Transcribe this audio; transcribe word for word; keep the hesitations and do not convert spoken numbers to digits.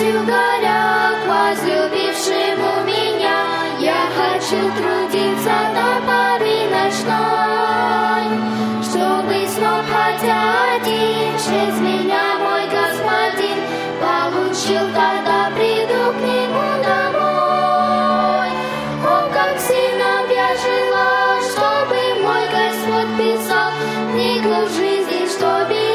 радостью горя к возлюбившему меня. Я хочу трудиться до поры ночной, чтобы снова хотя один через меня мой Господин получил, когда приду к нему домой. О, как сильно б я жила, чтобы мой Господь писал книгу жизни, чтобы